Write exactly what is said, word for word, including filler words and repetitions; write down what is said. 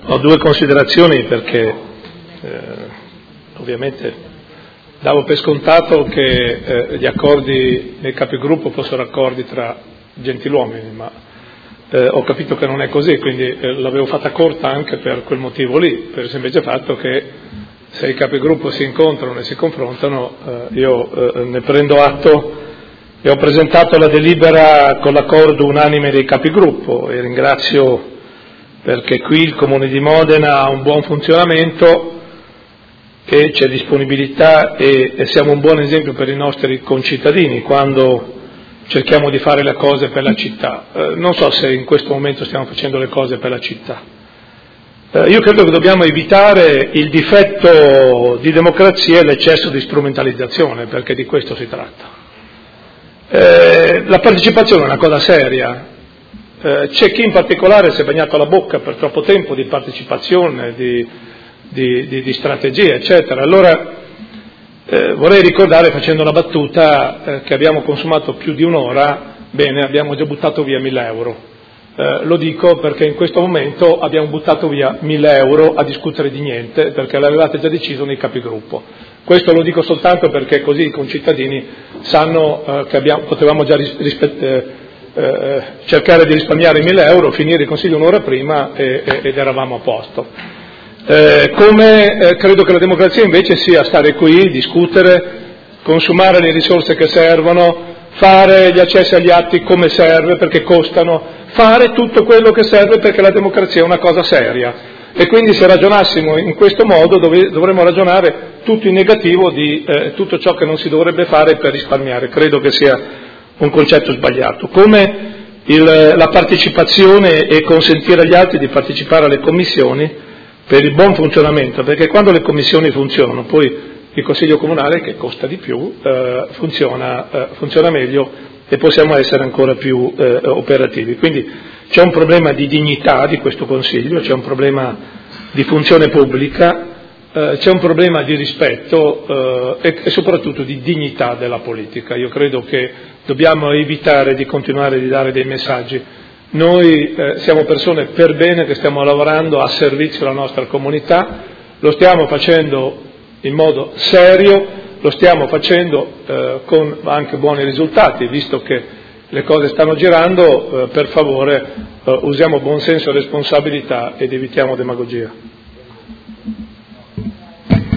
Ho due considerazioni perché eh, ovviamente davo per scontato che eh, gli accordi nei capigruppo fossero accordi tra gentiluomini, ma eh, ho capito che non è così, quindi eh, l'avevo fatta corta anche per quel motivo lì, per il semplice fatto che se i capigruppo si incontrano e si confrontano, eh, io eh, ne prendo atto e ho presentato la delibera con l'accordo unanime dei capigruppo e ringrazio perché qui il Comune di Modena ha un buon funzionamento e c'è disponibilità e, e siamo un buon esempio per i nostri concittadini quando cerchiamo di fare le cose per la città. Eh, non so se in questo momento stiamo facendo le cose per la città. Eh, io credo che dobbiamo evitare il difetto di democrazia e l'eccesso di strumentalizzazione, perché di questo si tratta. Eh, la partecipazione è una cosa seria. Eh, c'è chi in particolare si è bagnato la bocca per troppo tempo di partecipazione, di, di, di, di strategia, eccetera. Allora eh, vorrei ricordare, facendo una battuta, eh, che abbiamo consumato più di un'ora, bene, abbiamo già buttato via mille euro. Eh, lo dico perché in questo momento abbiamo buttato via mille euro a discutere di niente, perché l'avevate già deciso nei capigruppo. Questo lo dico soltanto perché così i concittadini sanno eh, che abbiamo, potevamo già ris- rispettare. Eh, cercare di risparmiare mille euro, finire il Consiglio un'ora prima e, e, ed eravamo a posto. Eh, come eh, credo che la democrazia invece sia stare qui, discutere, consumare le risorse che servono, fare gli accessi agli atti come serve perché costano, fare tutto quello che serve perché la democrazia è una cosa seria. E quindi se ragionassimo in questo modo dov- dovremmo ragionare tutto in negativo di eh, tutto ciò che non si dovrebbe fare per risparmiare. Credo che sia un concetto sbagliato, come il, la partecipazione e consentire agli altri di partecipare alle commissioni per il buon funzionamento, perché quando le commissioni funzionano, poi il Consiglio Comunale, che costa di più, eh, funziona, eh, funziona meglio e possiamo essere ancora più eh, operativi. Quindi c'è un problema di dignità di questo Consiglio, c'è un problema di funzione pubblica, eh, c'è un problema di rispetto eh, e, e soprattutto di dignità della politica. Io credo che dobbiamo evitare di continuare a dare dei messaggi. Noi eh, siamo persone per bene che stiamo lavorando a servizio della nostra comunità, lo stiamo facendo in modo serio, lo stiamo facendo eh, con anche buoni risultati, visto che le cose stanno girando, eh, per favore eh, usiamo buon senso e responsabilità ed evitiamo demagogia.